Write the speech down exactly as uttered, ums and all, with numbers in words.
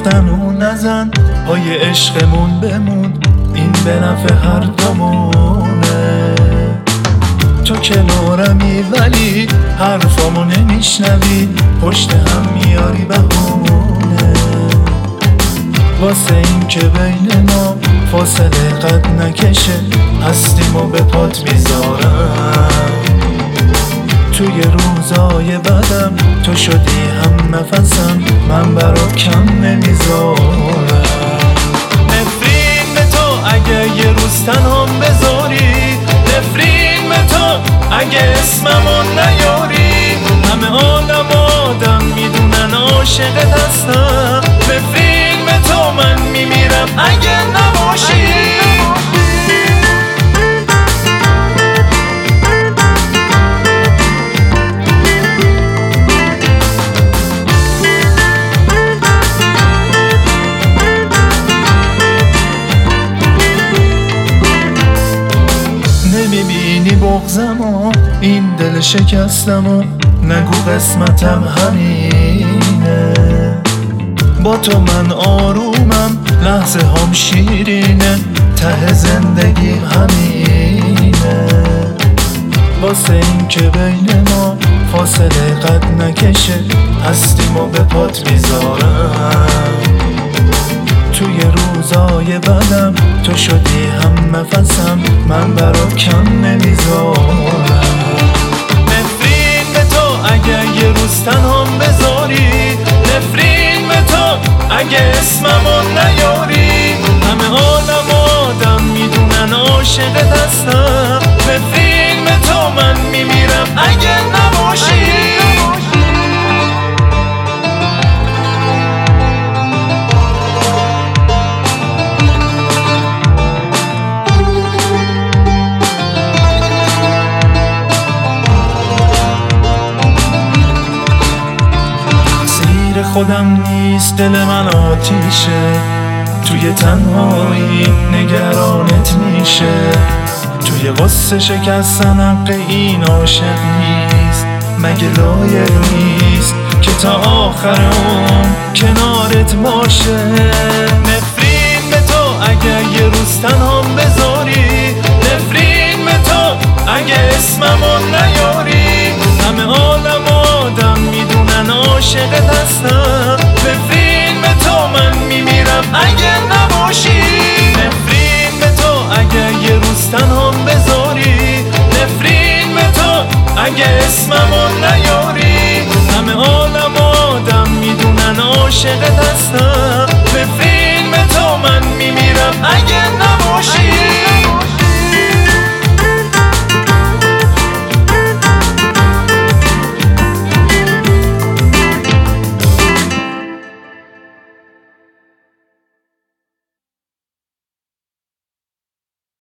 گفتن و نزن، پای عشقمون بمون، این به نفع هر دومونه. تو کنارمی ولی حرفامو نمیشنوی، پشت هم میاری بهونه. واسه این که بین ما فاصله قد نکشه، هستیمو به پات میذارم. توی روزای بدم تو شدی هم نفسم، من برا کم نمیذارم. نفرین به تو اگه یه روز تنهام بذاری، نفرین به تو اگه اسممو نیاری. همه عالم آدم میدونن عاشقت هستم، نفرین به تو من میمیرم اگه نباشی. نمیبینی بغضمو، این دل شکستمو، نگو قسمتم همینه. با تو من آرومم، لحظه هم شیرینه، ته زندگی همینه. واسه این که بین ما فاصله قد نکشه، هستیمو به پات میذارم. توی روزای بدم تو شدی هم نفسم، من برا کم نمیذارم. نفرین به تو اگه یه روز تنهام بذاری، نفرین به تو اگه اسممو نیاری. همه عالم آدم میدونن عاشقت هستم، نفرین به تو من میمیرم اگه نباشی. خودم نیست دل من آتیشه، توی تنهایی نگرانت میشه. توی غصه شکستن حق این عاشق نیست، مگه لایق نیست که تا آخر عمر کنارت باشه. نفرین به تو اگه یه روز تنهام بذاری، نفرین به تو اگه اسممو نیاری. همه عالم آدم میدونن عاشقت هستم، نفرین به تو من میمیرم اگه نباشی. نفرین به تو اگه یه روز تنهام بذاری، نفرین به تو اگه اسممو نیاری. همه عالم آدم میدونن عاشقت هستم، نفرین به تو من میمیرم اگه نباشی.